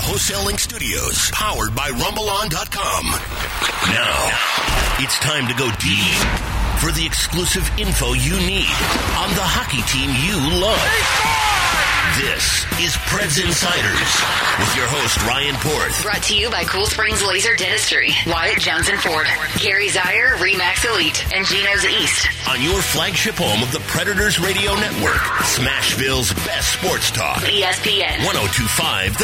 Wholesale Link Studios, powered by RumbleOn.com. Now, it's time to go deep for the exclusive info you need on the hockey team you love. This is Preds Insiders with your host, Ryan Porth. Brought to you by Cool Springs Laser Dentistry, Wyatt Johnson Ford, Gary Zier, Remax Elite, and Geno's East. On your flagship home of the Predators Radio Network, Smashville's best sports talk. ESPN 102.5 The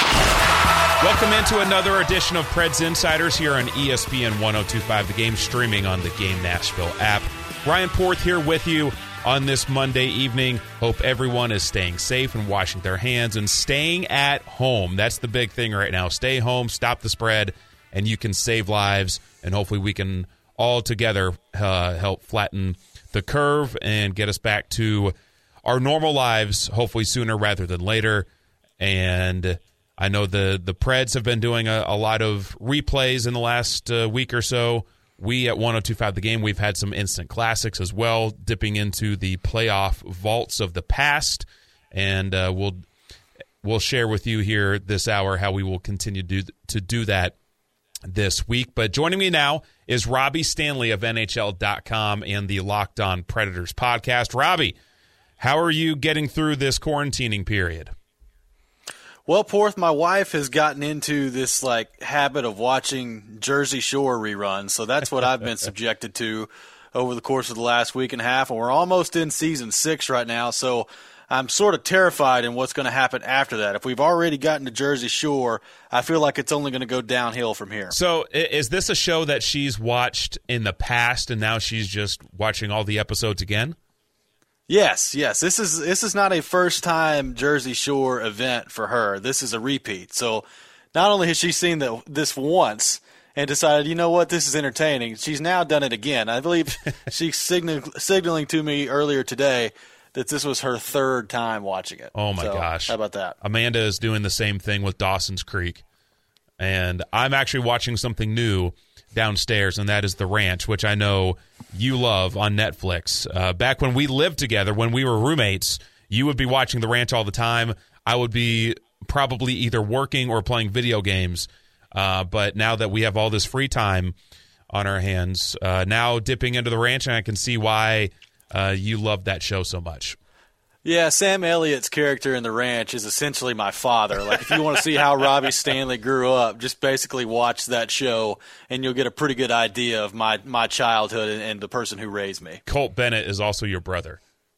Game. Welcome into another edition of Preds Insiders here on ESPN 102.5 The Game, streaming on the Game Nashville app. Ryan Porth here with you on this Monday evening. Hope everyone is staying safe and washing their hands and staying at home. That's the big thing right now. Stay home, stop the spread, and you can save lives. And hopefully we can all together help flatten the curve and get us back to our normal lives, hopefully sooner rather than later. And I know the Preds have been doing a lot of replays in the last week or so. We at 102.5 The Game, we've had some instant classics as well, dipping into the playoff vaults of the past, and we'll share with you here this hour how we will continue to do that this week. But joining me now is Robbie Stanley of NHL.com and the Locked On Predators podcast. Robbie, how are you getting through this quarantining period? Well, Porth, my wife has gotten into this habit of watching Jersey Shore reruns, so that's what I've been subjected to over the course of the last week and a half, and we're almost in season 6 right now, so I'm sort of terrified in what's going to happen after that. If we've already gotten to Jersey Shore, I feel like it's only going to go downhill from here. So is this a show that she's watched in the past, and now she's just watching all the episodes again? Yes. This is not a first-time Jersey Shore event for her. This is a repeat. So not only has she seen this once and decided, you know what, this is entertaining, she's now done it again. I believe she's signaling to me earlier today that this was her third time watching it. Oh, my gosh. How about that? Amanda is doing the same thing with Dawson's Creek. And I'm actually watching something new downstairs, and that is The Ranch, which I know you love on Netflix. Back when we lived together, when we were roommates, you would be watching The Ranch all the time. I would be probably either working or playing video games. But now that we have all this free time on our hands, now dipping into The Ranch, and I can see why you love that show so much. Yeah, Sam Elliott's character in The Ranch is essentially my father. If you want to see how Robbie Stanley grew up, just basically watch that show, and you'll get a pretty good idea of my childhood and the person who raised me. Colt Bennett is also your brother.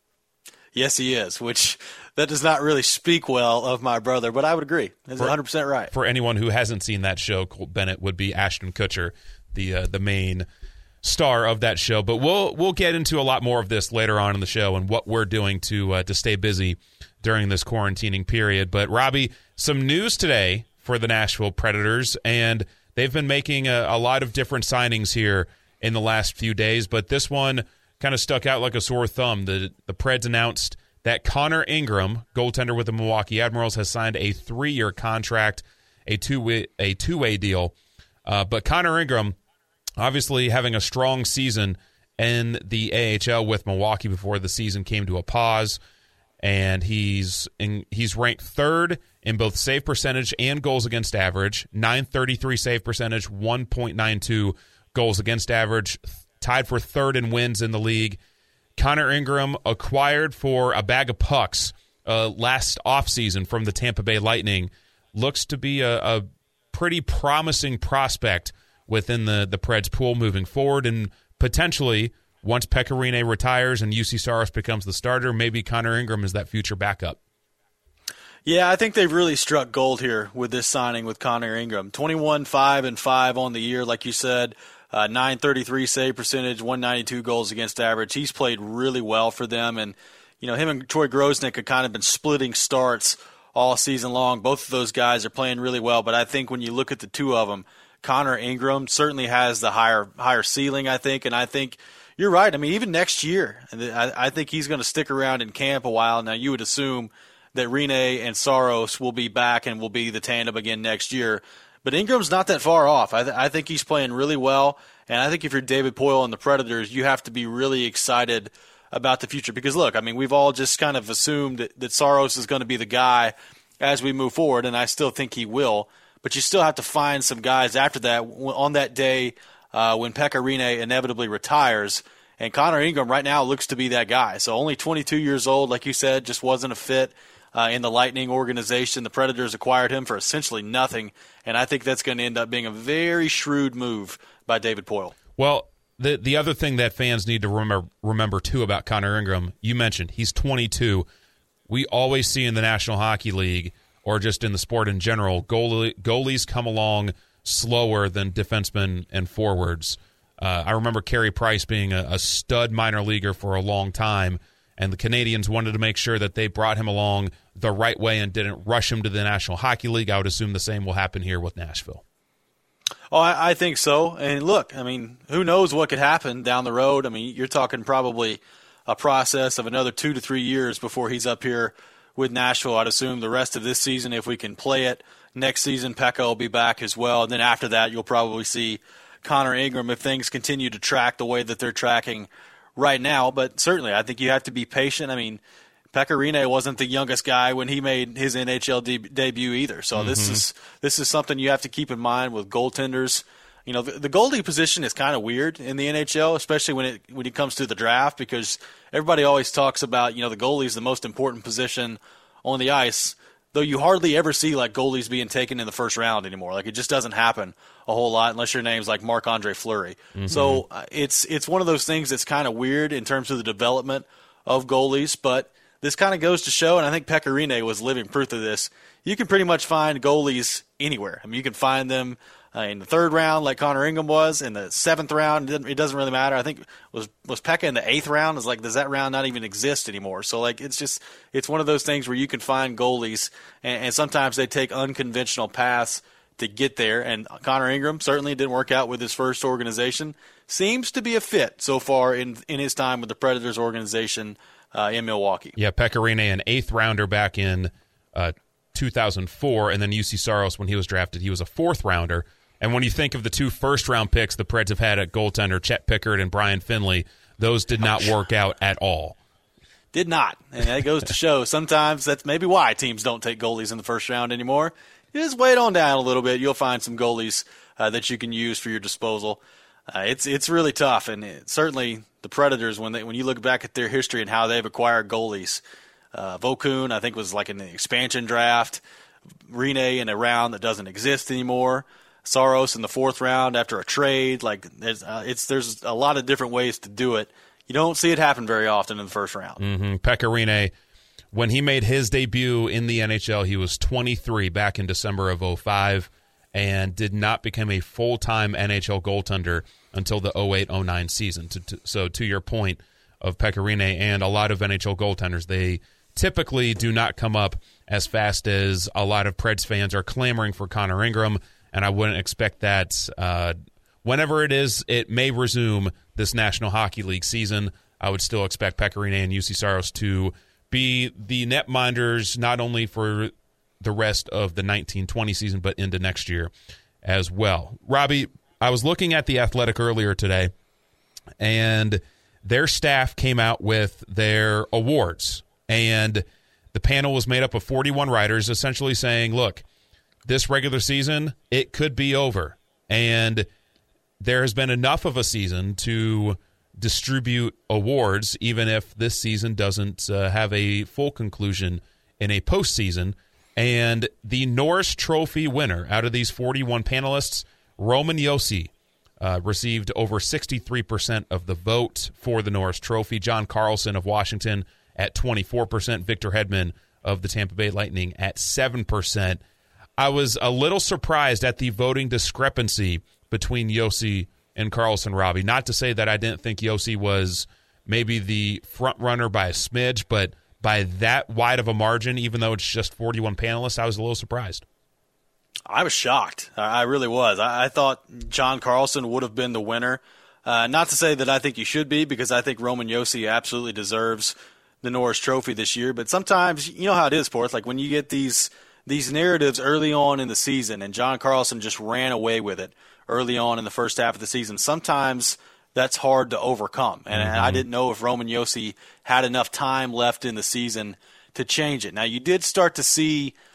Yes, he is, which that does not really speak well of my brother, but I would agree. He's 100% right. For anyone who hasn't seen that show, Colt Bennett would be Ashton Kutcher, the main star of that show. But we'll get into a lot more of this later on in the show and what we're doing to stay busy during this quarantining period. But Robbie, some news today for the Nashville Predators, and they've been making a lot of different signings here in the last few days, but this one kind of stuck out like a sore thumb. The Preds announced that Connor Ingram, goaltender with the Milwaukee Admirals, has signed a 3-year contract, a two-way deal. But Connor Ingram, obviously having a strong season in the AHL with Milwaukee before the season came to a pause, and he's ranked third in both save percentage and goals against average, .933 save percentage, 1.92 goals against average, tied for third in wins in the league. Connor Ingram acquired for a bag of pucks last offseason from the Tampa Bay Lightning, looks to be a pretty promising prospect within the Preds pool moving forward, and potentially once Pekka Rinne retires and UC Saros becomes the starter, maybe Connor Ingram is that future backup. Yeah, I think they've really struck gold here with this signing with Connor Ingram. 21-5-5 on the year, like you said, .933 save percentage, 192 goals against average. He's played really well for them, and him and Troy Grosenick have kind of been splitting starts all season long. Both of those guys are playing really well, but I think when you look at the two of them, Connor Ingram certainly has the higher ceiling, I think, and I think you're right. I mean, even next year, I think he's going to stick around in camp a while. Now, you would assume that Rinne and Saros will be back and will be the tandem again next year, but Ingram's not that far off. I think he's playing really well, and I think if you're David Poile and the Predators, you have to be really excited about the future because, look, I mean, we've all just kind of assumed that Saros is going to be the guy as we move forward, and I still think he will. But you still have to find some guys after that on that day when Pekka Rinne inevitably retires. And Connor Ingram right now looks to be that guy. So only 22 years old, like you said, just wasn't a fit in the Lightning organization. The Predators acquired him for essentially nothing, and I think that's going to end up being a very shrewd move by David Poile. Well, the other thing that fans need to remember too about Connor Ingram, you mentioned he's 22. We always see in the National Hockey League, or just in the sport in general, goalies come along slower than defensemen and forwards. I remember Carey Price being a stud minor leaguer for a long time, and the Canadians wanted to make sure that they brought him along the right way and didn't rush him to the National Hockey League. I would assume the same will happen here with Nashville. Oh, I think so. And look, I mean, who knows what could happen down the road? I mean, you're talking probably a process of another 2 to 3 years before he's up here with Nashville. I'd assume the rest of this season, if we can play it. Next season, Pekka will be back as well. And then after that, you'll probably see Connor Ingram if things continue to track the way that they're tracking right now. But certainly, I think you have to be patient. I mean, Pekka Rinne wasn't the youngest guy when he made his NHL debut either. So this is something you have to keep in mind with goaltenders. You know, the goalie position is kind of weird in the NHL, especially when it comes to the draft, because everybody always talks about, you know, the goalie is the most important position on the ice, though you hardly ever see like goalies being taken in the first round anymore. Like, it just doesn't happen a whole lot unless your name's like Marc-Andre Fleury. So it's one of those things that's kind of weird in terms of the development of goalies, but this kind of goes to show, and I think Pekka Rinne was living proof of this, you can pretty much find goalies anywhere. I mean, you can find them in the third round like Connor Ingram was, in the seventh round, it doesn't really matter. I think was Pekka in the eighth round? It's like, does that round not even exist anymore? So, like, it's one of those things where you can find goalies, and sometimes they take unconventional paths to get there, and Connor Ingram certainly didn't work out with his first organization. Seems to be a fit so far in his time with the Predators organization in Milwaukee. Yeah, Pekka Rinne, an eighth-rounder back in 2004, and then UC Saros, when he was drafted, he was a fourth-rounder. And when you think of the 2 first-round picks the Preds have had at goaltender, Chet Pickard and Brian Finley, those did not work out at all. Did not. And that goes to show sometimes that's maybe why teams don't take goalies in the first round anymore. You just wait on down a little bit. You'll find some goalies that you can use for your disposal. It's really tough, and certainly the Predators, when you look back at their history and how they've acquired goalies, Vokun, I think, was like in the expansion draft, Rinne in a round that doesn't exist anymore, Saros in the fourth round after a trade. Like, there's a lot of different ways to do it. You don't see it happen very often in the first round. Pekka Rinne, when he made his debut in the NHL, he was 23 back in December of 2005 and did not become a full-time NHL goaltender until the 2008-09 season. So to your point of Pekka Rinne and a lot of NHL goaltenders, they typically do not come up as fast as a lot of Preds fans are clamoring for Connor Ingram, and I wouldn't expect that whenever it may resume this National Hockey League season. I would still expect Pekka Rinne and UC Saros to be the netminders not only for the rest of the 1920 season, but into next year as well. Robbie, I was looking at The Athletic earlier today, and their staff came out with their awards, and the panel was made up of 41 writers essentially saying, look, this regular season, it could be over, and there has been enough of a season to distribute awards, even if this season doesn't have a full conclusion in a postseason. And the Norris Trophy winner out of these 41 panelists, Roman Josi, received over 63% of the vote for the Norris Trophy. John Carlson of Washington at 24%. Victor Hedman of the Tampa Bay Lightning at 7%. I was a little surprised at the voting discrepancy between Josi and Carlson, Robbie. Not to say that I didn't think Josi was maybe the front runner by a smidge, but by that wide of a margin, even though it's just 41 panelists, I was a little surprised. I was shocked. I really was. I thought John Carlson would have been the winner. Not to say that I think he should be, because I think Roman Josi absolutely deserves the Norris Trophy this year. But sometimes, you know how it is, Porth, like when you get these narratives early on in the season, and John Carlson just ran away with it early on in the first half of the season, sometimes that's hard to overcome. And I didn't know if Roman Josi had enough time left in the season to change it. Now, you did start to see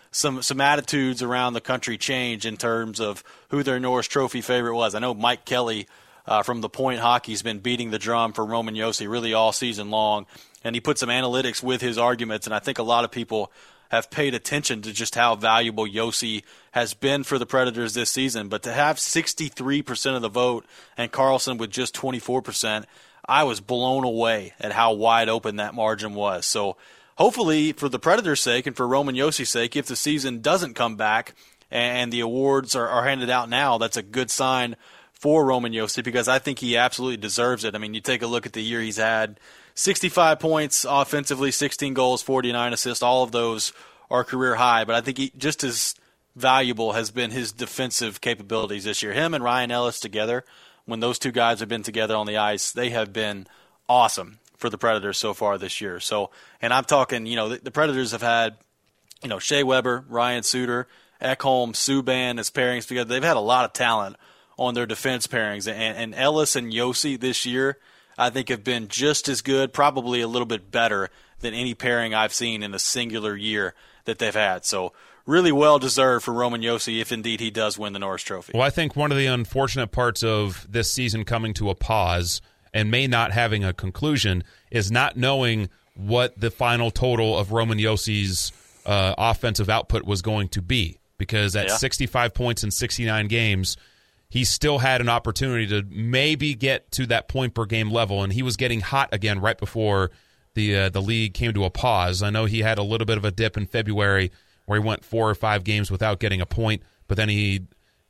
some attitudes around the country change in terms of who their Norris Trophy favorite was. I know Mike Kelly from The Point Hockey has been beating the drum for Roman Josi really all season long, and he put some analytics with his arguments, and I think a lot of people have paid attention to just how valuable Josi has been for the Predators this season. But to have 63% of the vote and Karlsson with just 24%, I was blown away at how wide open that margin was. So hopefully, for the Predators' sake and for Roman Josi's sake, if the season doesn't come back and the awards are handed out now, that's a good sign for Roman Josi, because I think he absolutely deserves it. I mean, you take a look at the year he's had. 65 points offensively, 16 goals, 49 assists. All of those are career high, but I think just as valuable has been his defensive capabilities this year. Him and Ryan Ellis together, when those two guys have been together on the ice, they have been awesome for the Predators so far this year. So, and I'm talking, the Predators have had, Shea Weber, Ryan Suter, Ekholm, Subban as pairings together. They've had a lot of talent on their defense pairings, and Ellis and Josi this year, I think, have been just as good, probably a little bit better than any pairing I've seen in a singular year that they've had. So really well deserved for Roman Josi if indeed he does win the Norris Trophy. Well, I think one of the unfortunate parts of this season coming to a pause and may not having a conclusion is not knowing what the final total of Roman Josi's offensive output was going to be, because at 65 points in 69 games, he still had an opportunity to maybe get to that point-per-game level, and he was getting hot again right before the league came to a pause. I know he had a little bit of a dip in February where he went 4 or 5 games without getting a point, but then he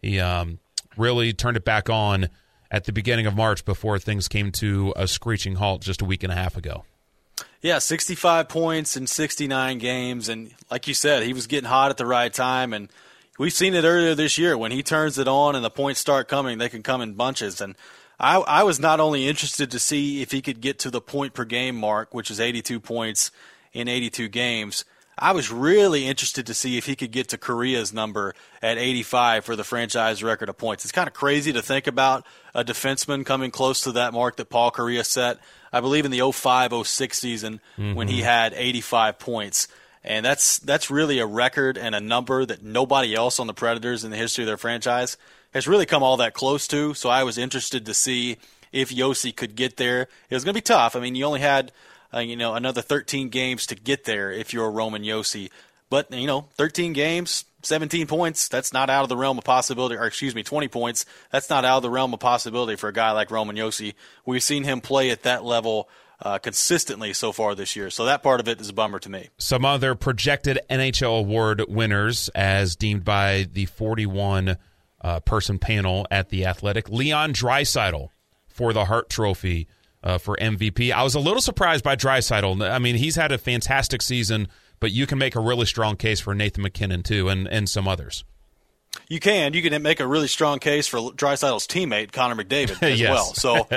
really turned it back on at the beginning of March before things came to a screeching halt just a week and a half ago. Yeah, 65 points in 69 games, and like you said, he was getting hot at the right time, and we've seen it earlier this year. When he turns it on and the points start coming, they can come in bunches. And I was not only interested to see if he could get to the point-per-game mark, which is 82 points in 82 games. I was really interested to see if he could get to Korea's number at 85 for the franchise record of points. It's kind of crazy to think about a defenseman coming close to that mark that Paul Kariya set, I believe, in the 05-06 season when he had 85 points. And that's really a record and a number that nobody else on the Predators in the history of their franchise has really come all that close to. So I was interested to see if Josi could get there. It was going to be tough. I mean, you only had another 13 games to get there if you're Roman Josi. But 13 games, 17 points, that's not out of the realm of possibility. Or 20 points, that's not out of the realm of possibility for a guy like Roman Josi. We've seen him play at that level consistently so far this year. So that part of it is a bummer to me. Some other projected NHL award winners as deemed by the 41-person panel at The Athletic. Leon Draisaitl for the Hart Trophy for MVP. I was a little surprised by Draisaitl. I mean, he's had a fantastic season, but you can make a really strong case for Nathan MacKinnon too, and some others. You can make a really strong case for Draisaitl's teammate, Connor McDavid, as well.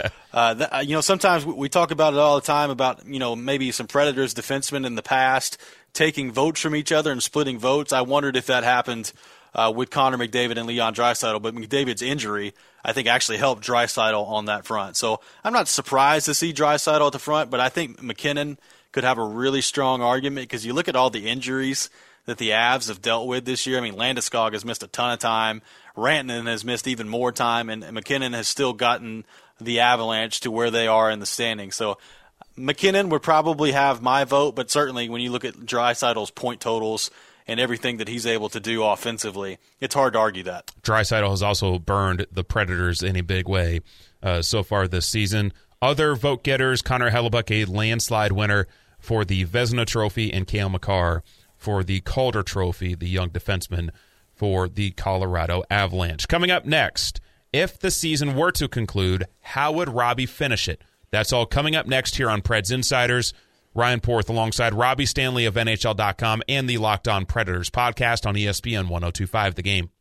So, sometimes we talk about it all the time about, maybe some Predators defensemen in the past taking votes from each other and splitting votes. I wondered if that happened with Connor McDavid and Leon Draisaitl, but McDavid's injury, I think, actually helped Draisaitl on that front. So I'm not surprised to see Draisaitl at the front, but I think McKinnon could have a really strong argument because you look at all the injuries that the Avs have dealt with this year. I mean, Landeskog has missed a ton of time. Rantanen has missed even more time, and McKinnon has still gotten the Avalanche to where they are in the standings. So McKinnon would probably have my vote, but certainly when you look at Draisaitl's point totals and everything that he's able to do offensively, it's hard to argue that. Draisaitl has also burned the Predators in a big way so far this season. Other vote getters, Connor Hellebuyck, a landslide winner for the Vezina Trophy, and Cale Makar for the Calder Trophy, the young defenseman for the Colorado Avalanche. Coming up next, if the season were to conclude, how would Robbie finish it? That's all coming up next here on Preds Insiders. Ryan Porth alongside Robbie Stanley of NHL.com and the Locked On Predators podcast on ESPN 102.5 The Game.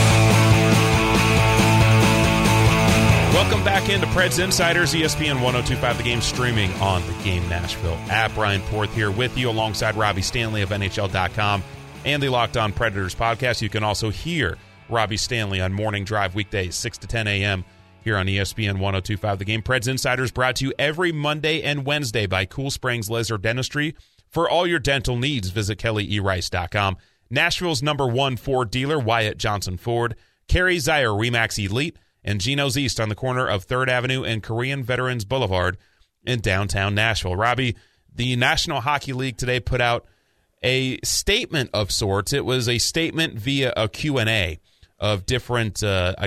Welcome back into Preds Insiders, ESPN 102.5 The Game, streaming on the Game Nashville app. Ryan Porth here with you alongside Robbie Stanley of NHL.com and the Locked On Predators podcast. You can also hear Robbie Stanley on Morning Drive weekdays 6 to 10 a.m. here on ESPN 102.5 The Game. Preds Insiders brought to you every Monday and Wednesday by Cool Springs Laser Dentistry. For all your dental needs, visit KellyERice.com. Nashville's #1 Ford dealer, Wyatt Johnson Ford, Kerry Zier Remax Elite, and Geno's East on the corner of 3rd Avenue and Korean Veterans Boulevard in downtown Nashville. Robbie, the National Hockey League today put out a statement of sorts. It was a statement via a Q&A of different,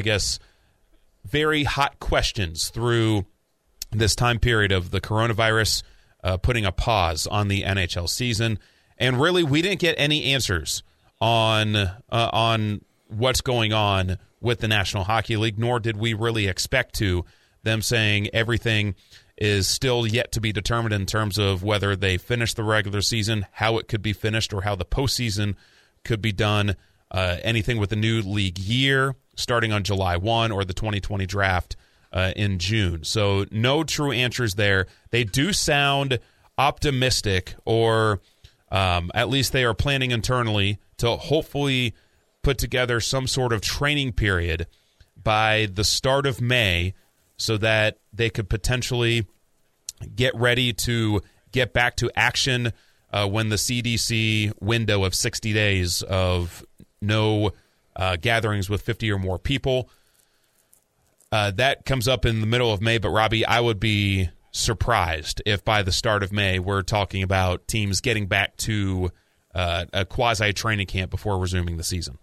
very hot questions through this time period of the coronavirus putting a pause on the NHL season. And really, we didn't get any answers on what's going on with the National Hockey League, nor did we really expect to. Them saying everything is still yet to be determined in terms of whether they finish the regular season, how it could be finished, or how the postseason could be done. Anything with the new league year starting on July 1 or the 2020 draft in June. So no true answers there. They do sound optimistic, or at least they are planning internally to hopefully put together some sort of training period by the start of May so that they could potentially get ready to get back to action when the CDC window of 60 days of no gatherings with 50 or more people. That comes up in the middle of May, but Robbie, I would be surprised if by the start of May we're talking about teams getting back to a quasi-training camp before resuming the season.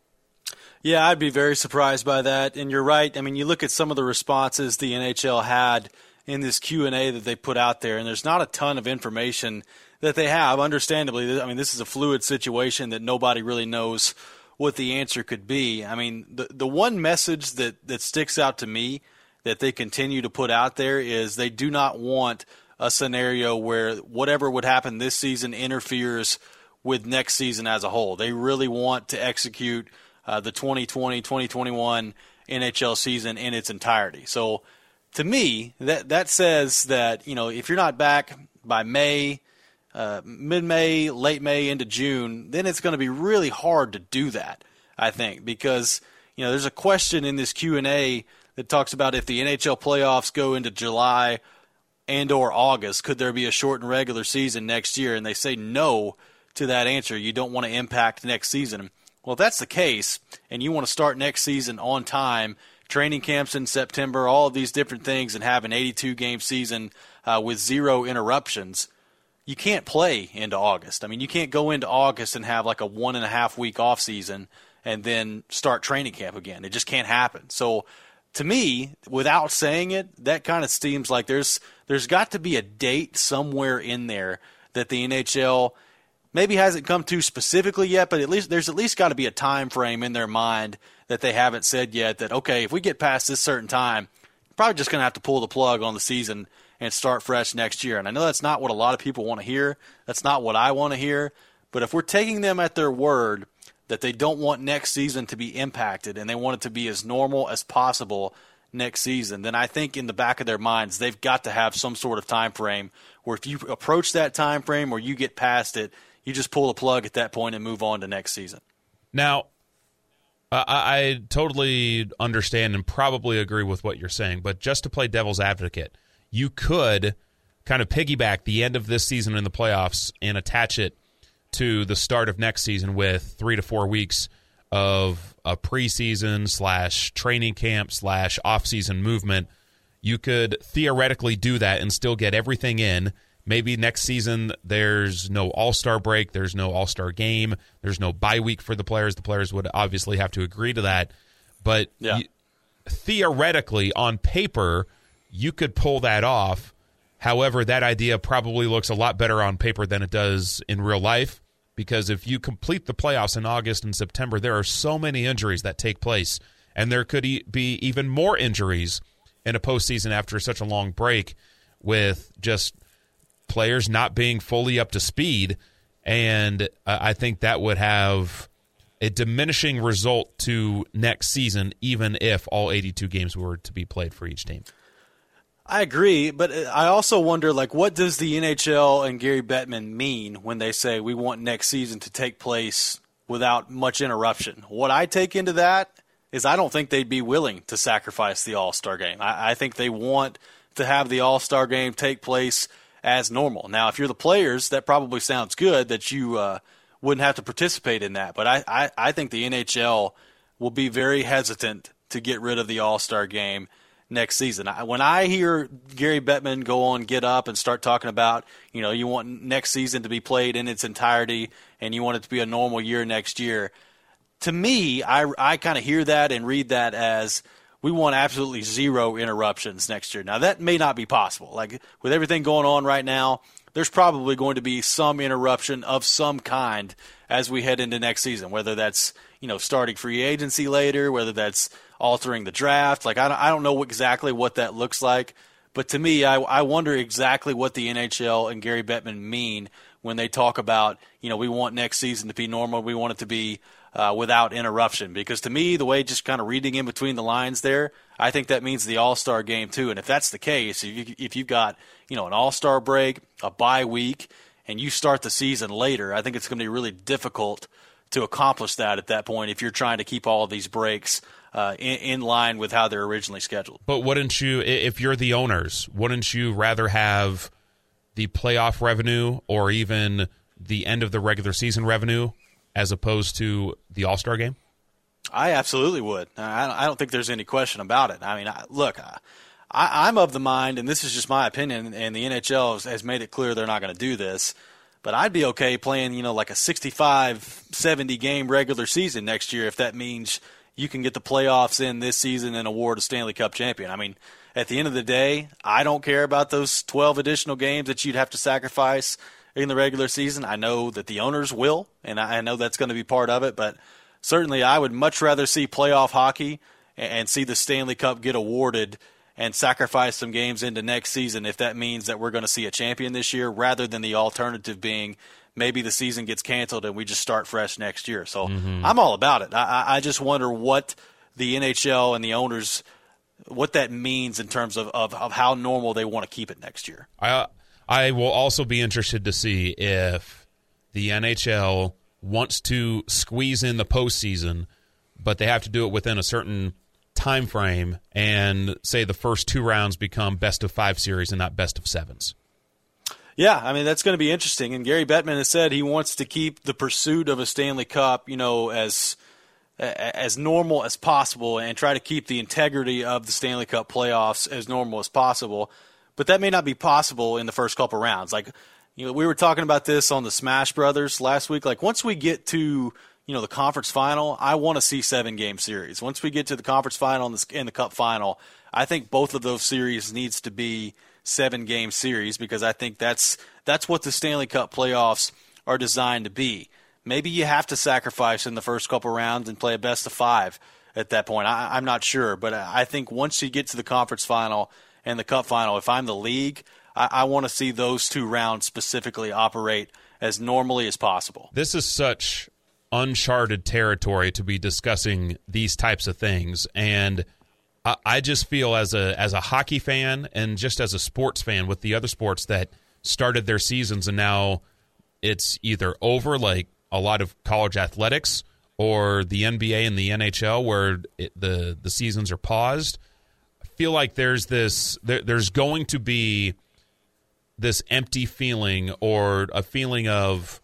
Yeah, I'd be very surprised by that. And you're right. I mean, you look at some of the responses the NHL had in this Q&A that they put out there, and there's not a ton of information that they have, understandably. I mean, this is a fluid situation that nobody really knows what the answer could be. I mean, the one message that sticks out to me that they continue to put out there is they do not want a scenario where whatever would happen this season interferes with next season as a whole. They really want to execute the 2020-2021 NHL season in its entirety. So to me, that says that, if you're not back by May, mid-May, late May into June, then it's going to be really hard to do that, I think, because, there's a question in this Q&A that talks about if the NHL playoffs go into July and or August, could there be a shortened regular season next year? And they say no to that answer. You don't want to impact next season. Well, if that's the case, and you want to start next season on time, training camps in September, all of these different things, and have an 82-game season with 0 interruptions, you can't play into August. I mean, you can't go into August and have like a 1.5-week off season and then start training camp again. It just can't happen. So to me, without saying it, that kind of seems like there's got to be a date somewhere in there that the NHL maybe hasn't come to specifically yet, but there's at least got to be a time frame in their mind that they haven't said yet that, okay, if we get past this certain time, we're probably just going to have to pull the plug on the season and start fresh next year. And I know that's not what a lot of people want to hear. That's not what I want to hear. But if we're taking them at their word that they don't want next season to be impacted and they want it to be as normal as possible next season, then I think in the back of their minds they've got to have some sort of time frame where if you approach that time frame or you get past it, you just pull the plug at that point and move on to next season. Now, I totally understand and probably agree with what you're saying, but just to play devil's advocate, you could kind of piggyback the end of this season in the playoffs and attach it to the start of next season with 3 to 4 weeks of a preseason / training camp / off-season movement. You could theoretically do that and still get everything in. Maybe next season there's no all-star break, there's no all-star game, there's no bye week for the players. The players would obviously have to agree to that. But theoretically, on paper, you could pull that off. However, that idea probably looks a lot better on paper than it does in real life, because if you complete the playoffs in August and September, there are so many injuries that take place, and there could be even more injuries in a postseason after such a long break with just players not being fully up to speed, and I think that would have a diminishing result to next season, even if all 82 games were to be played for each team. I agree, but I also wonder, what does the NHL and Gary Bettman mean when they say we want next season to take place without much interruption? What I take into that is I don't think they'd be willing to sacrifice the All-Star game. I think they want to have the All-Star game take place as normal. Now, if you're the players, that probably sounds good that you wouldn't have to participate in that. But I think the NHL will be very hesitant to get rid of the All-Star game next season. When I hear Gary Bettman go on Get Up and start talking about, you want next season to be played in its entirety and you want it to be a normal year next year, to me, I kind of hear that and read that as we want absolutely zero interruptions next year. Now, that may not be possible. Like, with everything going on right now, there's probably going to be some interruption of some kind as we head into next season, whether that's, starting free agency later, whether that's altering the draft. Like, I don't know exactly what that looks like. But to me, I wonder exactly what the NHL and Gary Bettman mean when they talk about, we want next season to be normal. We want it to be without interruption. Because to me, the way just kind of reading in between the lines there, I think that means the All-Star game too. And if that's the case, if you've got, an All-Star break, a bye week, and you start the season later, I think it's going to be really difficult to accomplish that at that point if you're trying to keep all of these breaks in line with how they're originally scheduled. But wouldn't you, if you're the owners, wouldn't you rather have the playoff revenue or even the end of the regular season revenue as opposed to the All-Star game? I absolutely would. I don't think there's any question about it. I mean, look, I'm of the mind, and this is just my opinion, and the NHL has made it clear they're not going to do this, but I'd be okay playing, like a 65-70 game regular season next year if that means you can get the playoffs in this season and award a Stanley Cup champion. I mean, at the end of the day, I don't care about those 12 additional games that you'd have to sacrifice in the regular season. I know that the owners will, and I know that's going to be part of it, but certainly I would much rather see playoff hockey and see the Stanley Cup get awarded and sacrifice some games into next season if that means that we're going to see a champion this year, rather than the alternative being maybe the season gets canceled and we just start fresh next year. So I'm all about it. I just wonder what the NHL and the owners, what that means in terms of how normal they want to keep it next year. I will also be interested to see if the NHL wants to squeeze in the postseason, but they have to do it within a certain time frame, and say the first two rounds become best-of-5 series and not best-of-7s. Yeah, I mean, that's going to be interesting. And Gary Bettman has said he wants to keep the pursuit of a Stanley Cup, as normal as possible and try to keep the integrity of the Stanley Cup playoffs as normal as possible. But that may not be possible in the first couple rounds. Like, we were talking about this on the Smash Brothers last week. Like, once we get to the conference final, I want to see 7-game series. Once we get to the conference final and the cup final, I think both of those series needs to be 7-game series, because I think that's what the Stanley Cup playoffs are designed to be. Maybe you have to sacrifice in the first couple rounds and play a best-of-5 at that point. I'm not sure, but I think once you get to the conference final and the cup final, if I'm the league, I want to see those two rounds specifically operate as normally as possible. This is such uncharted territory to be discussing these types of things, and I just feel as a hockey fan and just as a sports fan with the other sports that started their seasons and now it's either over, like a lot of college athletics, or the NBA and the NHL where the seasons are paused. I feel like there's going to be this empty feeling, or a feeling of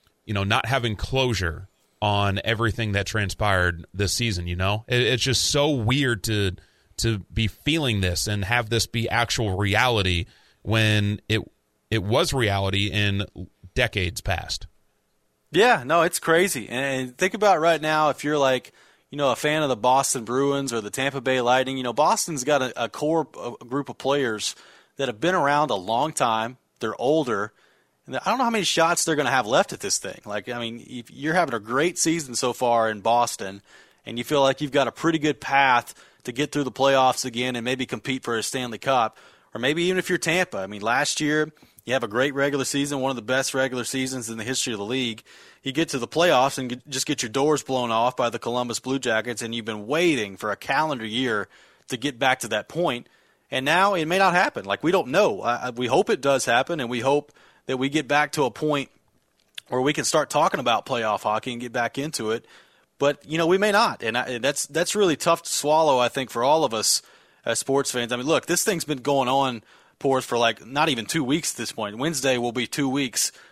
not having closure on everything that transpired this season. It's just so weird to be feeling this and have this be actual reality when it was reality in decades past. Yeah, no, it's crazy. And think about right now, if you're like, a fan of the Boston Bruins or the Tampa Bay Lightning, Boston's got a core group of players that have been around a long time. They're older. And I don't know how many shots they're going to have left at this thing. Like, I mean, if you're having a great season so far in Boston, and you feel like you've got a pretty good path to get through the playoffs again and maybe compete for a Stanley Cup, or maybe even if you're Tampa. I mean, last year you have a great regular season, one of the best regular seasons in the history of the league. You get to the playoffs and just get your doors blown off by the Columbus Blue Jackets, and you've been waiting for a calendar year to get back to that point. And now it may not happen. Like, we don't know. We hope it does happen, and we hope that we get back to a point where we can start talking about playoff hockey and get back into it. But, we may not. And that's really tough to swallow, I think, for all of us as sports fans. I mean, look, this thing's been going on, Porth, for like not even 2 weeks at this point. Wednesday will be 2 weeks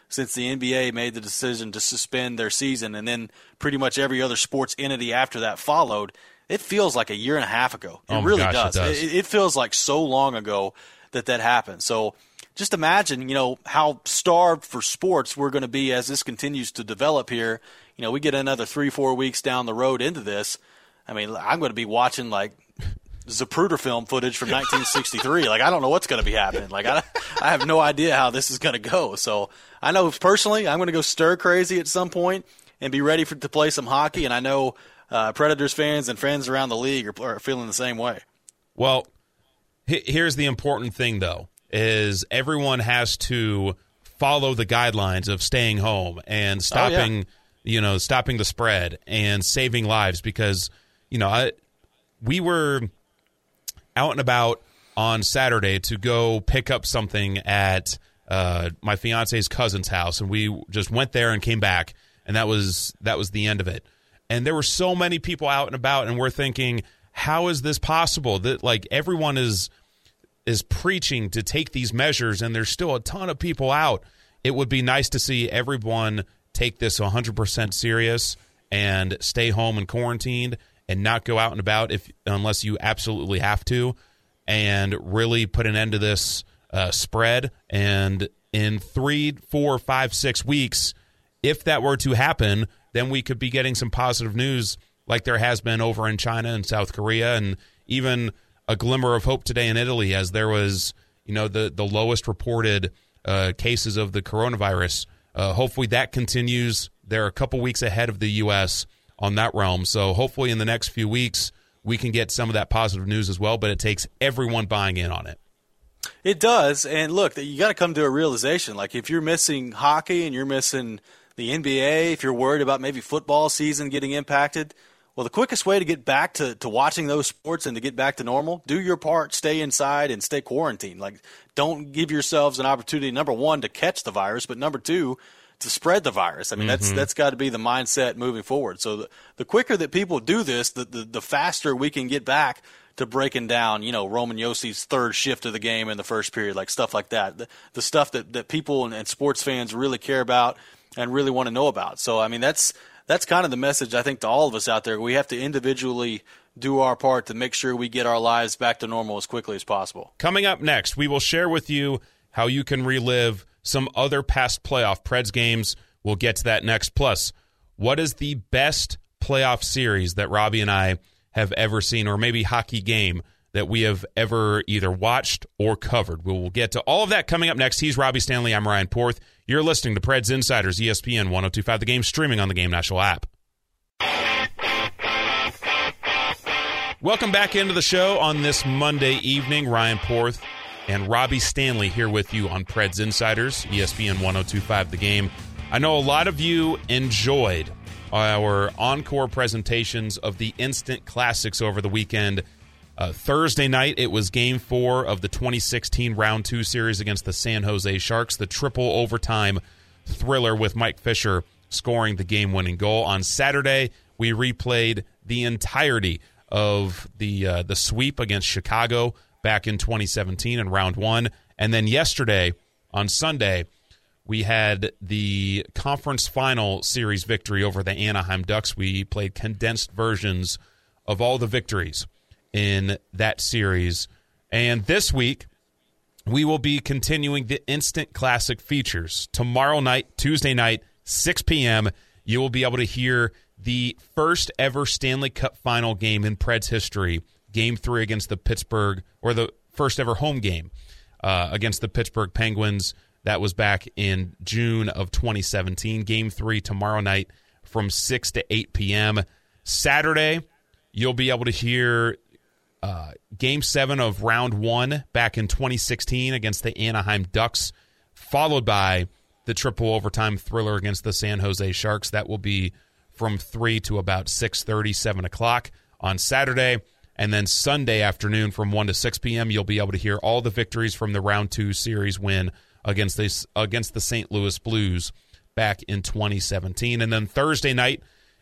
since the NBA made the decision to suspend their season, and then pretty much every other sports entity after that followed. It feels like a year and a half ago. It really does. It feels like so long ago that happened. So just imagine, how starved for sports we're going to be as this continues to develop here. We get another 3-4 weeks down the road into this. I mean, I'm going to be watching like Zapruder film footage from 1963. Like, I don't know what's going to be happening. Like, I have no idea how this is going to go. So I know personally I'm going to go stir crazy at some point and be ready to play some hockey. And I know Predators fans and friends around the league are feeling the same way. Well, here's the important thing, though, is everyone has to follow the guidelines of staying home and stopping the spread and saving lives, because, we were out and about on Saturday to go pick up something at my fiance's cousin's house, and we just went there and came back, and that was the end of it. And there were so many people out and about, and we're thinking, how is this possible? That like everyone is preaching to take these measures, and there's still a ton of people out. It would be nice to see everyone take this 100% serious and stay home and quarantined and not go out and about unless you absolutely have to, and really put an end to this spread. And in 3, 4, 5, 6 weeks, if that were to happen, then we could be getting some positive news like there has been over in China and South Korea, and even a glimmer of hope today in Italy, as there was, the lowest reported cases of the coronavirus. Hopefully that continues. They're a couple weeks ahead of the U.S. on that realm. So hopefully in the next few weeks we can get some of that positive news as well, but it takes everyone buying in on it. It does. And look, you got to come to a realization. Like, if you're missing hockey and you're missing the NBA, if you're worried about maybe football season getting impacted, well, the quickest way to get back to watching those sports and to get back to normal, do your part, stay inside and stay quarantined. Like, don't give yourselves an opportunity, number one, to catch the virus, but number two, to spread the virus. I mean, that's got to be the mindset moving forward. So the quicker that people do this, the faster we can get back to breaking down, Roman Yossi's third shift of the game in the first period, like stuff like that. The stuff that people and sports fans really care about and really want to know about. So, I mean, that's kind of the message, I think, to all of us out there. We have to individually do our part to make sure we get our lives back to normal as quickly as possible. Coming up next, we will share with you how you can relive some other past playoff Preds games. We'll get to that next. Plus, what is the best playoff series that Robbie and I have ever seen, or maybe hockey game that we have ever either watched or covered? We will get to all of that coming up next. He's Robbie Stanley. I'm Ryan Porth. You're listening to Preds Insiders, ESPN 102.5 The Game, streaming on the Game National app. Welcome back into the show on this Monday evening. Ryan Porth and Robbie Stanley here with you on Preds Insiders, ESPN 102.5 The Game. I know a lot of you enjoyed our encore presentations of the instant classics over the weekend. Thursday night, it was Game 4 of the 2016 Round 2 series against the San Jose Sharks, the triple overtime thriller with Mike Fisher scoring the game-winning goal. On Saturday, we replayed the entirety of the sweep against Chicago back in 2017 in Round 1. And then yesterday, on Sunday, we had the conference final series victory over the Anaheim Ducks. We played condensed versions of all the victories in that series. And this week, we will be continuing the Instant Classic features. Tomorrow night, Tuesday night, 6 p.m., you will be able to hear the first ever Stanley Cup final game in Preds history, Game 3 against the Pittsburgh, or the first ever home game against the Pittsburgh Penguins. That was back in June of 2017. Game 3 tomorrow night from 6 to 8 p.m. Saturday, you'll be able to hear Game 7 of Round 1 back in 2016 against the Anaheim Ducks, followed by the triple overtime thriller against the San Jose Sharks. That will be from 3 to about 6:30, 7 o'clock on Saturday. And then Sunday afternoon from 1 to 6 p.m., you'll be able to hear all the victories from the Round 2 series win against the St. Louis Blues back in 2017. And then Thursday night,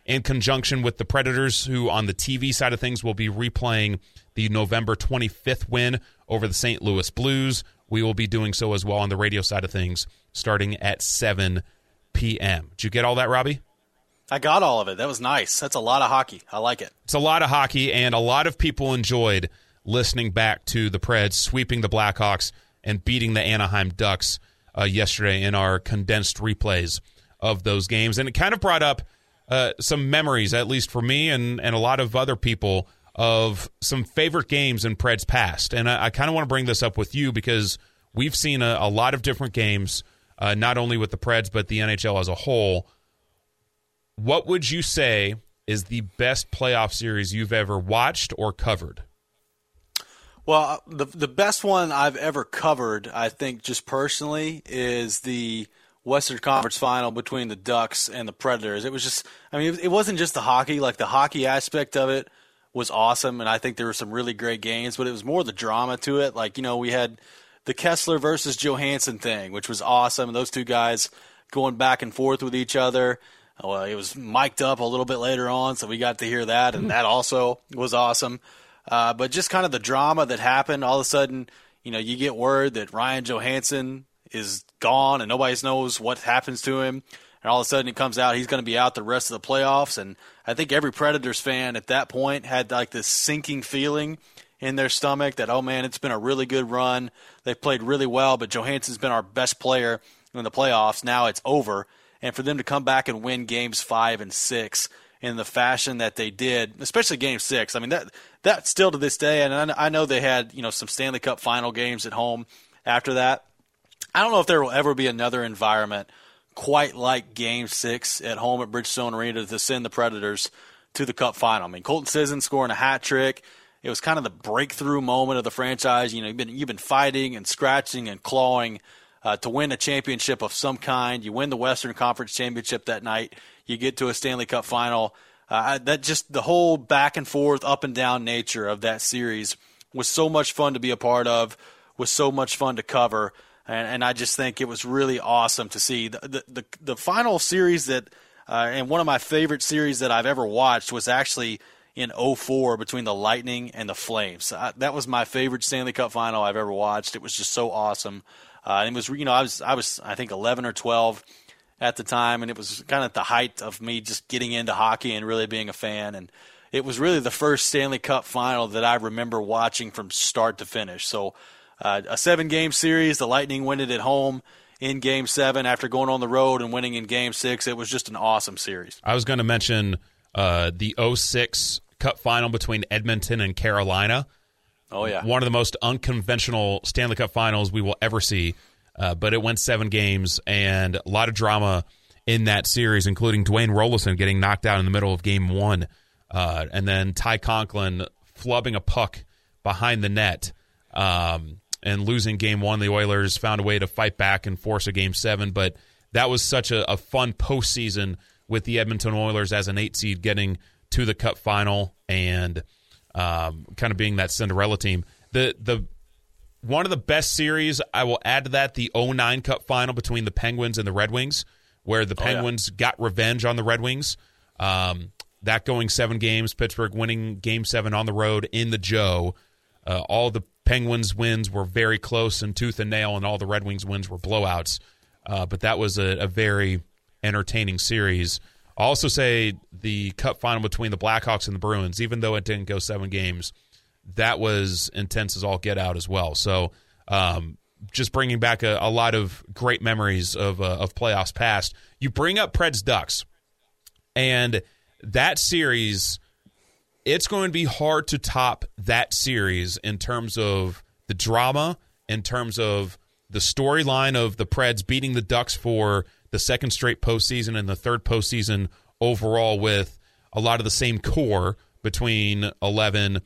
in conjunction with the Predators, who on the TV side of things will be replaying the November 25th win over the St. Louis Blues. We will be doing so as well on the radio side of things starting at 7 p.m. Did you get all that, Robbie? I got all of it. That was nice. That's a lot of hockey. I like it. It's a lot of hockey, and a lot of people enjoyed listening back to the Preds sweeping the Blackhawks and beating the Anaheim Ducks yesterday in our condensed replays of those games. And it kind of brought up some memories, at least for me and a lot of other people, of some favorite games in Preds past. And I kind of want to bring this up with you because we've seen a lot of different games, not only with the Preds, but the NHL as a whole. What would you say is the best playoff series you've ever watched or covered? Well, the best one I've ever covered, I think, just personally, is the Western Conference Final between the Ducks and the Predators. It was just, I mean, it wasn't just the hockey. Like, the hockey aspect of it was awesome, and I think there were some really great games, but it was more the drama to it. Like, we had the Kessler versus Johansson thing, which was awesome. Those two guys going back and forth with each other. Well, it was mic'd up a little bit later on, so we got to hear that, and that also was awesome. But just kind of the drama that happened, all of a sudden, you get word that Ryan Johansson is gone and nobody knows what happens to him. And all of a sudden it comes out he's going to be out the rest of the playoffs. And I think every Predators fan at that point had like this sinking feeling in their stomach that, oh, man, it's been a really good run. They've played really well, but Johansson's been our best player in the playoffs. Now it's over. And for them to come back and win games 5 and 6 in the fashion that they did, especially game 6, I mean, that still to this day, and I know they had some Stanley Cup final games at home after that. I don't know if there will ever be another environment quite like Game 6 at home at Bridgestone Arena to send the Predators to the Cup final. I mean, Colton Sisson scoring a hat trick. It was kind of the breakthrough moment of the franchise. You've been fighting and scratching and clawing to win a championship of some kind. You win the Western Conference Championship that night. You get to a Stanley Cup final. That just the whole back and forth, up and down nature of that series was so much fun to be a part of, was so much fun to cover. And I just think it was really awesome to see the final series that, and one of my favorite series that I've ever watched was actually in 2004 between the Lightning and the Flames. That was my favorite Stanley Cup final I've ever watched. It was just so awesome. And it was, I was I think 11 or 12 at the time, and it was kind of at the height of me just getting into hockey and really being a fan. And it was really the first Stanley Cup final that I remember watching from start to finish. So a 7-game series, the Lightning win it at home in Game 7 after going on the road and winning in Game 6. It was just an awesome series. I was going to mention the 2006 Cup final between Edmonton and Carolina. Oh, yeah. One of the most unconventional Stanley Cup finals we will ever see. But it went 7 games, and a lot of drama in that series, including Dwayne Rolison getting knocked out in the middle of Game 1, and then Ty Conklin flubbing a puck behind the net and losing Game 1. The Oilers found a way to fight back and force a Game 7, but that was such a fun postseason with the Edmonton Oilers as an 8 seed getting to the Cup final and kind of being that Cinderella team. The one of the best series, I will add to that, the 2009 Cup final between the Penguins and the Red Wings, where the Penguins got revenge on the Red Wings. That going 7 games, Pittsburgh winning Game 7 on the road in the Joe. All the Penguins wins were very close and tooth and nail, and all the Red Wings wins were blowouts. But that was a very entertaining series. I'll also say the Cup final between the Blackhawks and the Bruins, even though it didn't go 7 games, that was intense as all get out as well. So just bringing back a lot of great memories of playoffs past. You bring up Preds Ducks, and that series, it's going to be hard to top that series in terms of the drama, in terms of the storyline of the Preds beating the Ducks for the second straight postseason and the third postseason overall, with a lot of the same core between 11,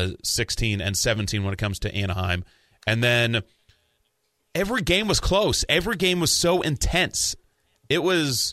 16, and 17 when it comes to Anaheim. And then every game was close. Every game was so intense. It was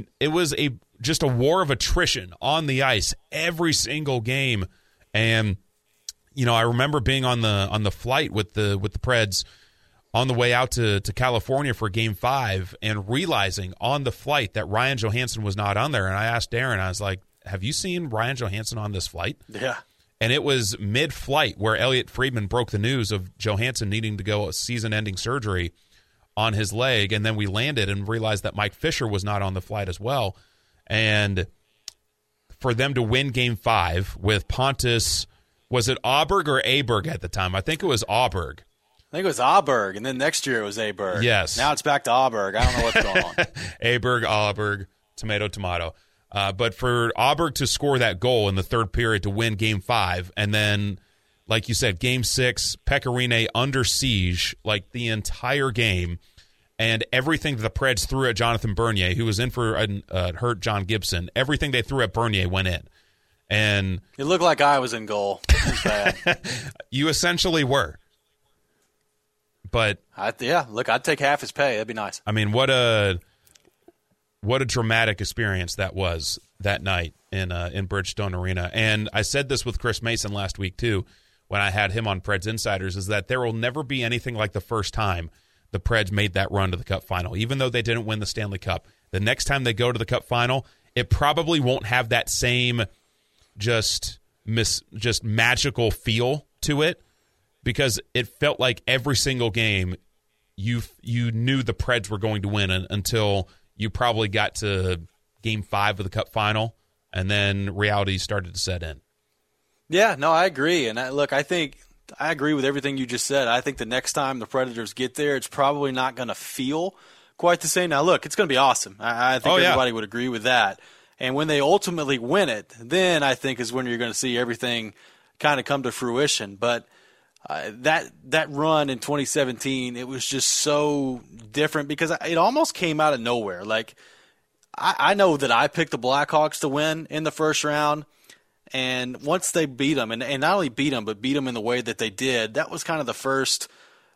just a war of attrition on the ice every single game. And I remember being on the flight with the Preds on the way out to California for Game 5 and realizing on the flight that Ryan Johansson was not on there. And I asked Darren, I was like, have you seen Ryan Johansen on this flight? Yeah. And it was mid-flight where Elliot Friedman broke the news of Johansen needing to go season-ending surgery on his leg, and then we landed and realized that Mike Fisher was not on the flight as well. And for them to win Game 5 with Pontus, was it Auberg or Aberg at the time? I think it was Auberg. I think it was Auberg, and then next year it was Aberg. Yes. Now it's back to Auberg. I don't know what's going on. Auberg, tomato. But for Auberg to score that goal in the third period to win Game 5, and then, like you said, Game 6, Pecorine under siege like the entire game, and everything that the Preds threw at Jonathan Bernier, who was in for hurt John Gibson, everything they threw at Bernier went in. And it looked like I was in goal. It was bad. You essentially were. But I'd take half his pay. That'd be nice. I mean, what a dramatic experience that was that night in Bridgestone Arena. And I said this with Chris Mason last week too, when I had him on Preds Insiders, is that there will never be anything like the first time the Preds made that run to the Cup final. Even though they didn't win the Stanley Cup, the next time they go to the Cup final, it probably won't have that same just magical feel to it, because it felt like every single game you knew the Preds were going to win until you probably got to Game 5 of the Cup final, and then reality started to set in. Yeah, no, I agree. And I think I agree with everything you just said. I think the next time the Predators get there, it's probably not going to feel quite the same. Now, look, it's going to be awesome. I think everybody would agree with that. And when they ultimately win it, then I think is when you're going to see everything kind of come to fruition. But that run in 2017, it was just so different because it almost came out of nowhere. Like, I know that I picked the Blackhawks to win in the first round, and once they beat them, and not only beat them, but beat them in the way that they did, that was kind of the first,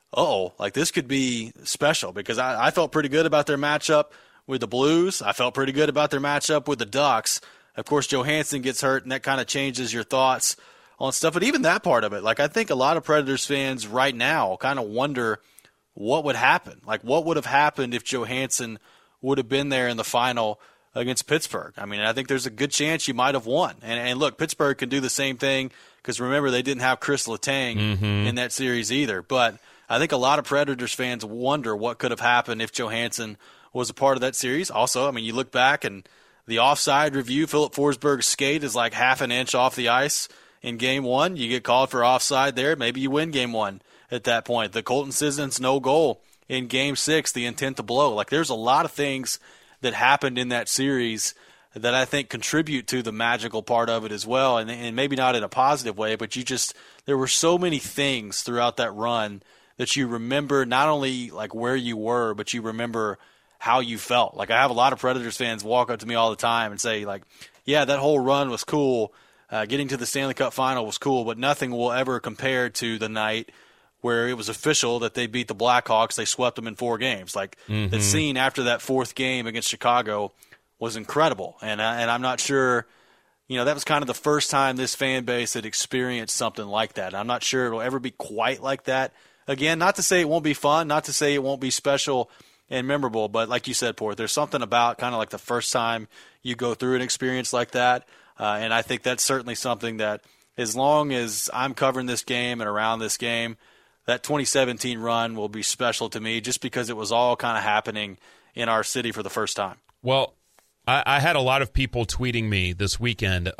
this could be special, because I felt pretty good about their matchup with the Blues. I felt pretty good about their matchup with the Ducks. Of course, Johansen gets hurt, and that kind of changes your thoughts on stuff. But even that part of it, like, I think a lot of Predators fans right now kind of wonder what would happen. Like, what would have happened if Johansen would have been there in the final against Pittsburgh? I mean, I think there's a good chance you might have won. And look, Pittsburgh can do the same thing, because remember, they didn't have Chris Letang in that series either. But I think a lot of Predators fans wonder what could have happened if Johansen was a part of that series. Also, I mean, you look back and the offside review, Philip Forsberg's skate is like half an inch off the ice in Game 1. You get called for offside there. Maybe you win Game 1 at that point. The Colton Sissons no goal in Game 6, the intent to blow. Like, there's a lot of things that happened in that series that I think contribute to the magical part of it as well, and maybe not in a positive way, but there were so many things throughout that run that you remember, not only like where you were, but you remember how you felt. Like, I have a lot of Predators fans walk up to me all the time and say, like, yeah, that whole run was cool. Getting to the Stanley Cup final was cool, but nothing will ever compare to the night where it was official that they beat the Blackhawks. They swept them in 4 games. Like, the scene after that 4th game against Chicago was incredible. And I'm not sure, that was kind of the first time this fan base had experienced something like that. I'm not sure it'll ever be quite like that again. Not to say it won't be fun, not to say it won't be special and memorable, but like you said, Port, there's something about kind of like the first time you go through an experience like that. And I think that's certainly something that, as long as I'm covering this game and around this game, that 2017 run will be special to me, just because it was all kind of happening in our city for the first time. Well, I had a lot of people tweeting me this weekend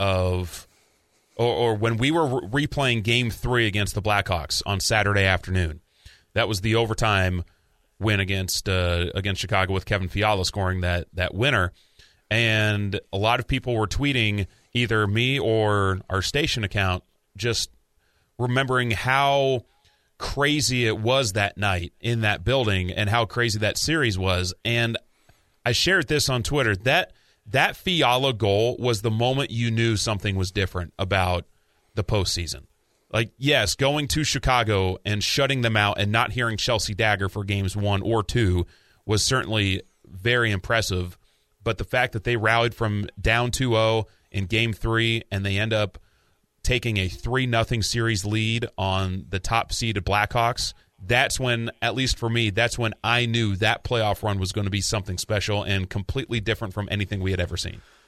or when we were replaying Game 3 against the Blackhawks on Saturday afternoon. That was the overtime win against Chicago, with Kevin Fiala scoring that winner. And a lot of people were tweeting either me or our station account, just remembering how crazy it was that night in that building and how crazy that series was. And I shared this on Twitter. That Fiala goal was the moment you knew something was different about the postseason. Like, yes, going to Chicago and shutting them out and not hearing Chelsea Dagger for games 1 or 2 was certainly very impressive. But the fact that they rallied from down 2-0 in Game 3 and they end up taking a 3-0 series lead on the top-seeded Blackhawks, that's when, at least for me, that's when I knew that playoff run was going to be something special and completely different from anything we had ever seen.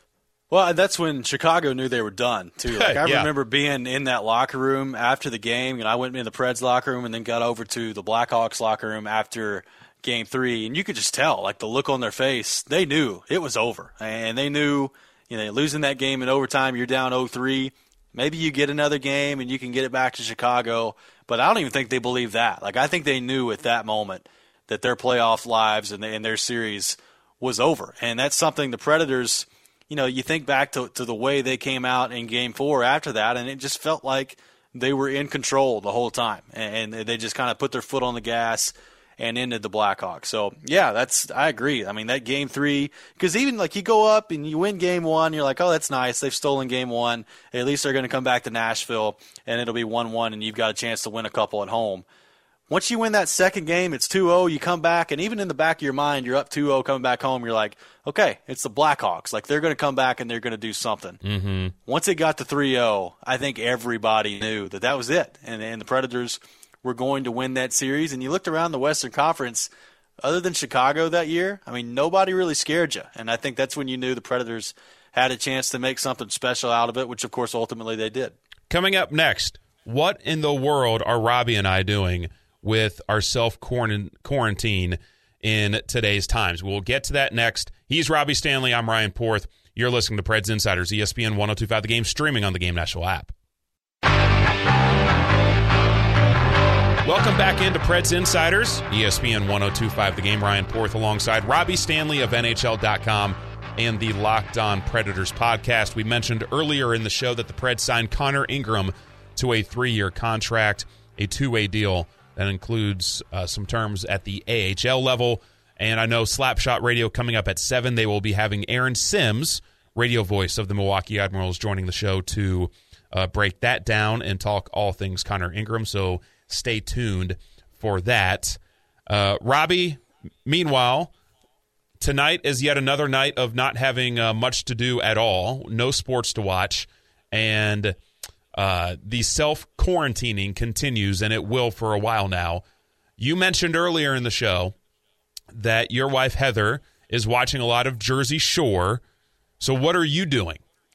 Well, that's when Chicago knew they were done, too. Like, I Yeah. remember being in that locker room after the game, and I went in the Preds locker room and then got over to the Blackhawks locker room after Game 3, and you could just tell, like, the look on their face. They knew it was over, and they knew, losing that game in overtime, you're down 0-3. Maybe you get another game and you can get it back to Chicago, but I don't even think they believed that. Like, I think they knew at that moment that their playoff lives and their series was over, and that's something the Predators – you think back to the way they came out in Game 4 after that, and it just felt like they were in control the whole time, and they just kind of put their foot on the gas and ended the Blackhawks. So, yeah, I agree. I mean, that Game 3, because even like you go up and you win Game 1, you're like, oh, that's nice. They've stolen Game 1. At least they're going to come back to Nashville, and it'll be 1-1, and you've got a chance to win a couple at home. Once you win that second game, it's 2-0, you come back, and even in the back of your mind, you're up 2-0 coming back home, you're like, okay, it's the Blackhawks. Like, they're going to come back and they're going to do something. Mm-hmm. Once it got to 3-0, I think everybody knew that was it, and the Predators were going to win that series. And you looked around the Western Conference, other than Chicago that year, I mean, nobody really scared you. And I think that's when you knew the Predators had a chance to make something special out of it, which, of course, ultimately they did. Coming up next, what in the world are Robbie and I doing with our self-quarantine in today's times? We'll get to that next. He's Robbie Stanley. I'm Ryan Porth. You're listening to Preds Insiders, ESPN 102.5 The Game, streaming on the Game Nashville app. Welcome back into Preds Insiders, ESPN 102.5 The Game. Ryan Porth alongside Robbie Stanley of NHL.com and the Locked On Predators podcast. We mentioned earlier in the show that the Preds signed Connor Ingram to a 3-year contract, a two-way deal that includes some terms at the AHL level. And I know Slapshot Radio coming up at 7. They will be having Aaron Sims, radio voice of the Milwaukee Admirals, joining the show to break that down and talk all things Connor Ingram. So stay tuned for that. Robbie, meanwhile, tonight is yet another night of not having much to do at all. No sports to watch. And the self-quarantining continues, and it will for a while now. You mentioned earlier in the show that your wife, Heather, is watching a lot of Jersey Shore. So what are you doing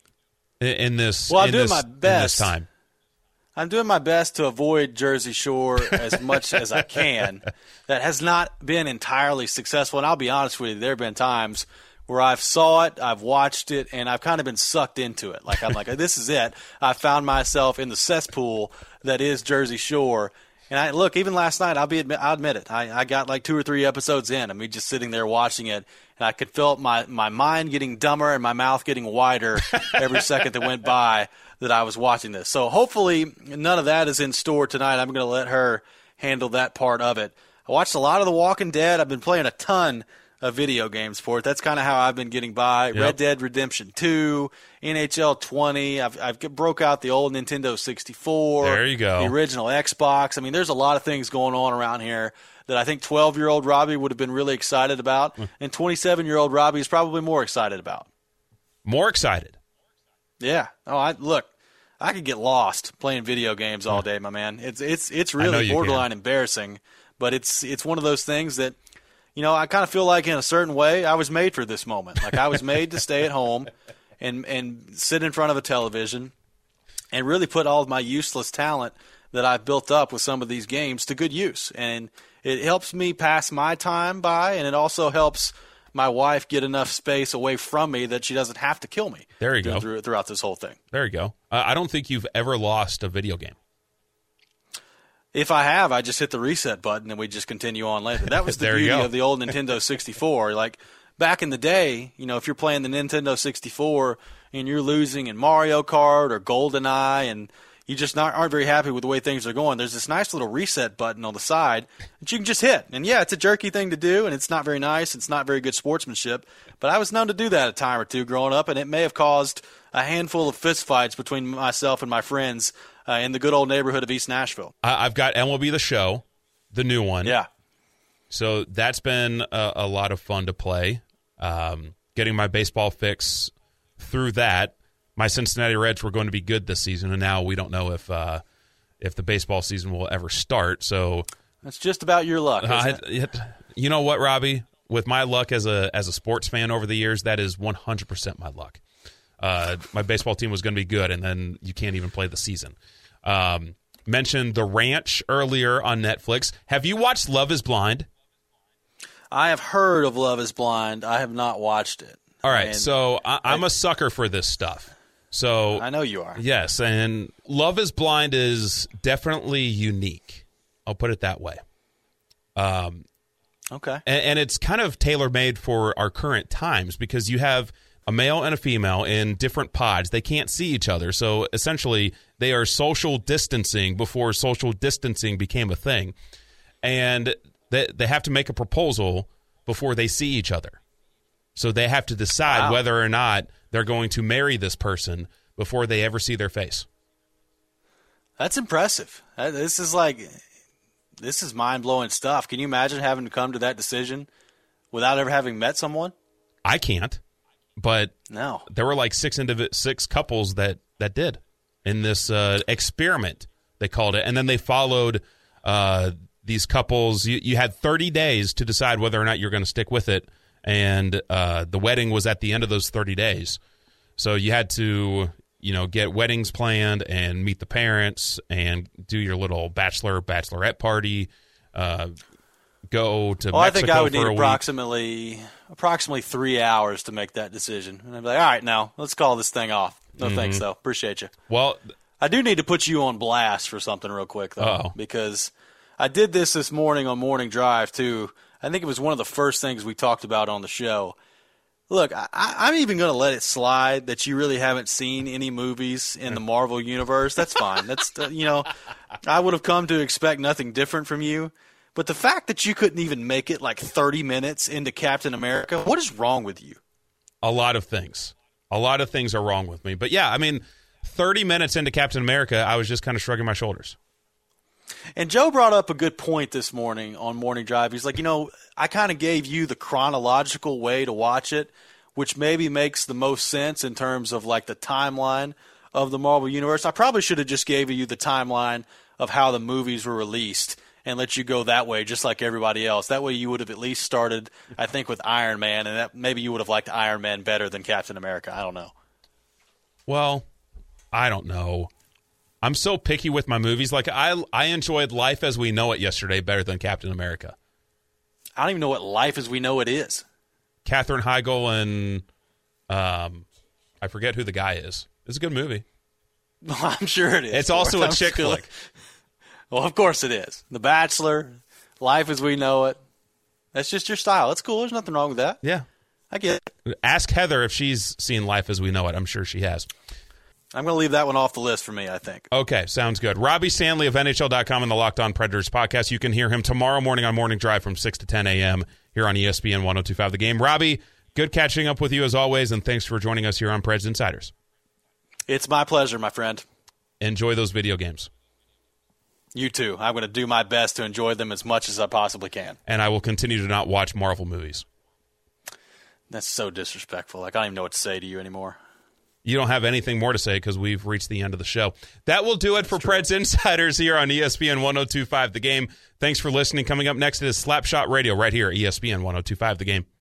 in this, I'm doing my best. in this time? I'm doing my best to avoid Jersey Shore as much as I can. That has not been entirely successful, and I'll be honest with you, there have been times where I've saw it, I've watched it, and I've kind of been sucked into it. Like, I'm like, this is it. I found myself in the cesspool that is Jersey Shore. And look, even last night, I'll admit it. I got like 2 or 3 episodes in, and me just sitting there watching it, and I could feel my mind getting dumber and my mouth getting wider every second that went by that I was watching this. So hopefully none of that is in store tonight. I'm going to let her handle that part of it. I watched a lot of The Walking Dead. I've been playing a ton of video games for it. That's kind of how I've been getting by. Yep. Red Dead Redemption 2, NHL 20. I've broke out the old Nintendo 64. There you go. The original Xbox. I mean, there's a lot of things going on around here that I think 12-year-old Robbie would have been really excited about, and 27-year-old Robbie is probably more excited about. More excited? Yeah. Oh, I could get lost playing video games all day, my man. It's really borderline embarrassing, but it's one of those things that, I kind of feel like in a certain way I was made for this moment. Like, I was made to stay at home and sit in front of a television and really put all of my useless talent that I've built up with some of these games to good use. And it helps me pass my time by, and it also helps my wife get enough space away from me that she doesn't have to kill me. There you go. Throughout this whole thing. There you go. I don't think you've ever lost a video game. If I have, I just hit the reset button and we just continue on later. That was the beauty of the old Nintendo 64. Like, back in the day, if you're playing the Nintendo 64 and you're losing in Mario Kart or GoldenEye and you just aren't very happy with the way things are going, there's this nice little reset button on the side that you can just hit. And, yeah, it's a jerky thing to do, and it's not very nice. It's not very good sportsmanship. But I was known to do that a time or two growing up, and it may have caused a handful of fistfights between myself and my friends in the good old neighborhood of East Nashville. I've got MLB The Show, the new one. Yeah. So that's been a lot of fun to play. Getting my baseball fix through that. My Cincinnati Reds were going to be good this season, and now we don't know if the baseball season will ever start. So that's just about your luck, isn't it? You know what, Robbie? With my luck as a sports fan over the years, that is 100% my luck. my baseball team was going to be good, and then you can't even play the season. Mentioned The Ranch earlier on Netflix. Have you watched Love is Blind? I have heard of Love is Blind. I have not watched it. All right, so I'm a sucker for this stuff. So I know you are. Yes, and Love is Blind is definitely unique. I'll put it that way. Okay. And it's kind of tailor-made for our current times because you have a male and a female in different pods. They can't see each other, so essentially they are social distancing before social distancing became a thing. And they have to make a proposal before they see each other. So they have to decide whether or not they're going to marry this person before they ever see their face. That's impressive. This is mind-blowing stuff. Can you imagine having to come to that decision without ever having met someone? I can't, but no. There were like six couples that did in this experiment, they called it. And then they followed these couples. You had 30 days to decide whether or not you're going to stick with it. And the wedding was at the end of those 30 days. So you had to, get weddings planned and meet the parents and do your little bachelorette party, go to Mexico I think I would for need approximately 3 hours to make that decision. And I'd be like, all right, now let's call this thing off. No thanks, though. Appreciate you. Well, I do need to put you on blast for something real quick, though, because I did this morning on Morning Drive, too. I think it was one of the first things we talked about on the show. Look, I'm even going to let it slide that you really haven't seen any movies in the Marvel Universe. That's fine. That's I would have come to expect nothing different from you. But the fact that you couldn't even make it like 30 minutes into Captain America, what is wrong with you? A lot of things. A lot of things are wrong with me. But yeah, 30 minutes into Captain America, I was just kind of shrugging my shoulders. And Joe brought up a good point this morning on Morning Drive. He's like, I kind of gave you the chronological way to watch it, which maybe makes the most sense in terms of like the timeline of the Marvel Universe. I probably should have just gave you the timeline of how the movies were released and let you go that way just like everybody else. That way you would have at least started, I think, with Iron Man, and that maybe you would have liked Iron Man better than Captain America. I don't know. Well, I don't know. I'm so picky with my movies. Like, I enjoyed Life as We Know It yesterday better than Captain America. I don't even know what Life as We Know It is. Katherine Heigl and I forget who the guy is. It's a good movie. I'm sure it is. It's also a chick flick. Well, of course it is. The Bachelor, Life as We Know It. That's just your style. That's cool. There's nothing wrong with that. Yeah. I get it. Ask Heather if she's seen Life as We Know It. I'm sure she has. I'm going to leave that one off the list for me, I think. Okay, sounds good. Robbie Stanley of NHL.com and the Locked On Predators podcast. You can hear him tomorrow morning on Morning Drive from 6 to 10 a.m. here on ESPN 102.5 The Game. Robbie, good catching up with you as always, and thanks for joining us here on Preds Insiders. It's my pleasure, my friend. Enjoy those video games. You too. I'm going to do my best to enjoy them as much as I possibly can. And I will continue to not watch Marvel movies. That's so disrespectful. Like, I don't even know what to say to you anymore. You don't have anything more to say because we've reached the end of the show. That will do it for Preds Insiders here on ESPN 102.5 The Game. Thanks for listening. Coming up next is Slapshot Radio right here, ESPN 102.5 The Game.